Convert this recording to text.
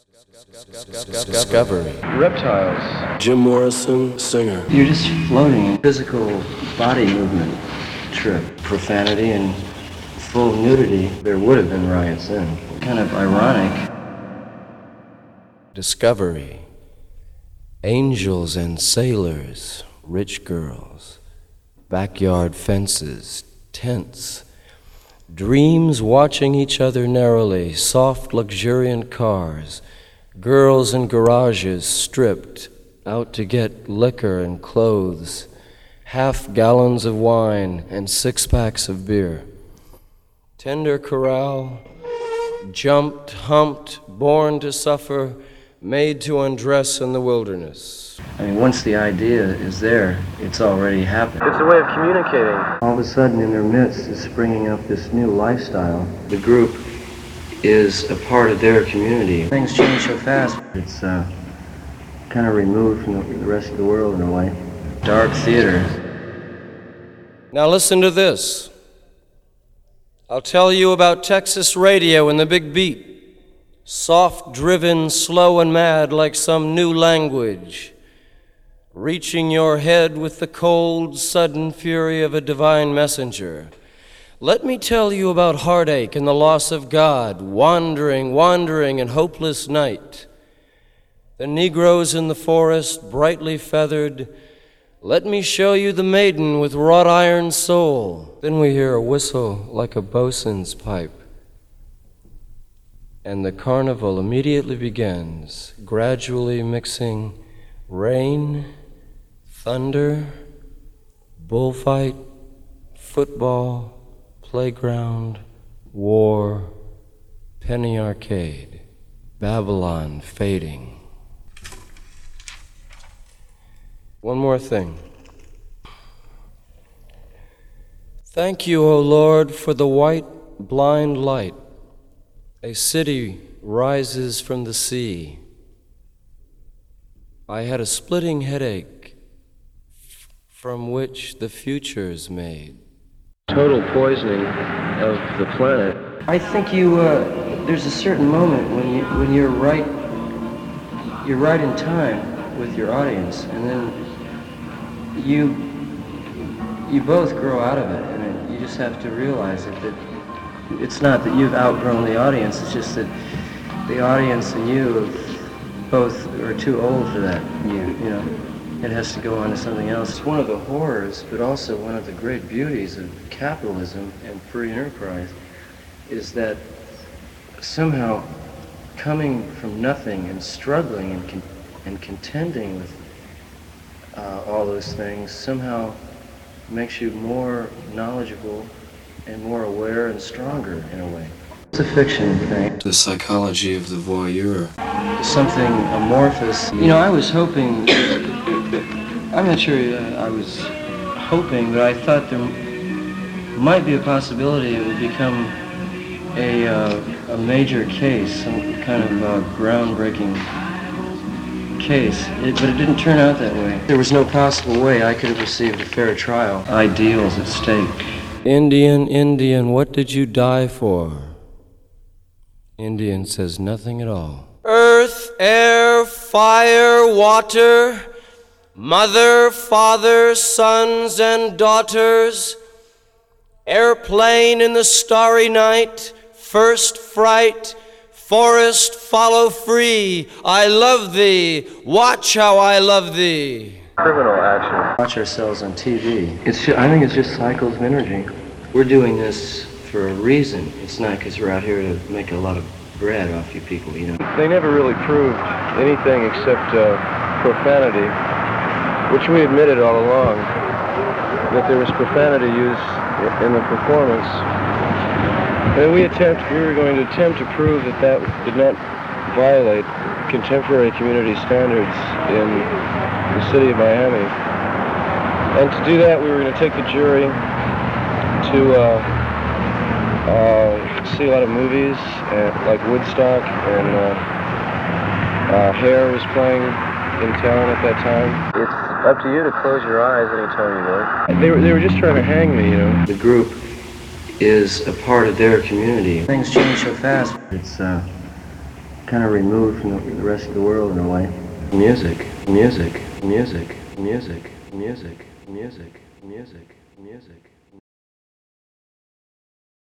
Discovery. Reptiles. Jim Morrison, singer. You're just floating. Physical body movement trip. Profanity and full nudity. There would have been riots then. Kind of ironic. Discovery. Angels and sailors, rich girls, backyard fences, tents, dreams watching each other narrowly, soft luxuriant cars, girls in garages stripped out to get liquor and clothes, half gallons of wine and 6-packs of beer. Tender corral, jumped, humped, born to suffer, made to undress in the wilderness. I mean, once the idea is there, it's already happened. It's a way of communicating. All of a sudden, in their midst is springing up this new lifestyle. The group is a part of their community. Things change so fast. It's kind of removed from the rest of the world in a way. Dark theater. Now listen to this. I'll tell you about Texas radio and the big beat. Soft-driven, slow and mad like some new language, reaching your head with the cold, sudden fury of a divine messenger. Let me tell you about heartache and the loss of God, wandering in hopeless night. The Negroes in the forest, brightly feathered. Let me show you the maiden with wrought iron soul. Then we hear a whistle like a bosun's pipe. And the carnival immediately begins, gradually mixing rain, thunder, bullfight, football, playground, war, penny arcade, Babylon fading. One more thing. Thank you, O Lord, for the white, blind light. A city rises from the sea. I had a splitting headache from which the future's made. Total poisoning of the planet. I think there's a certain moment when you're right in time with your audience, and then you both grow out of it, and you just have to realize that it's not that you've outgrown the audience, it's just that the audience and you both are too old for that. You know, it has to go on to something else. It's one of the horrors, but also one of the great beauties of capitalism and free enterprise is that somehow coming from nothing and struggling and contending with all those things somehow makes you more knowledgeable and more aware and stronger in a way. It's a fiction thing. The psychology of the voyeur. Something amorphous. You know, I was hoping, I'm not sure I was hoping, but I thought there might be a possibility it would become a major case, some kind of groundbreaking case, but it didn't turn out that way. There was no possible way I could have received a fair trial. Ideals at stake. Indian, what did you die for? Indian says nothing at all. Earth, air, fire, water, mother, father, sons and daughters, airplane in the starry night, first fright, forest follow free, I love thee, watch how I love thee. Criminal action. Watch ourselves on TV. I think it's just cycles of energy. We're doing this for a reason. It's not because we're out here to make a lot of bread off you people, you know. They never really proved anything except profanity, which we admitted all along, that there was profanity used in the performance. And we were going to attempt to prove that did not violate contemporary community standards in the city of Miami. And to do that, we were going to take the jury to see a lot of movies, like Woodstock, and Hair was playing in town at that time. It's up to you to close your eyes anytime you want. They were just trying to hang me, you know. The group is a part of their community. Things change so fast. It's kind of removed from the rest of the world in a way. Music, music, music, music, music, music, music, music.